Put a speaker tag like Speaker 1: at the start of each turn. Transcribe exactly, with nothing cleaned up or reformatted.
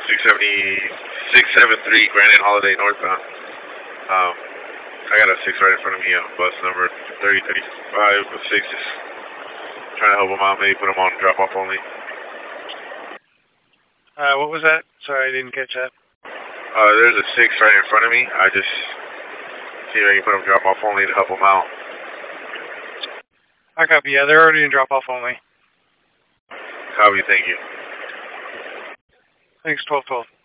Speaker 1: six seventy, six seven three Granite Holiday northbound. Um, I got a six right in front of me on bus number thirty thirty-five with six. Just trying to help him out, maybe put him on drop off only.
Speaker 2: Uh, what was that? Sorry, I didn't catch that.
Speaker 1: Uh, there's a six right in front of me. I just see if I can put him drop off only to help him out.
Speaker 2: I copy. Yeah, they're already in drop off only.
Speaker 1: Copy, thank you.
Speaker 2: Thanks, twelve twelve.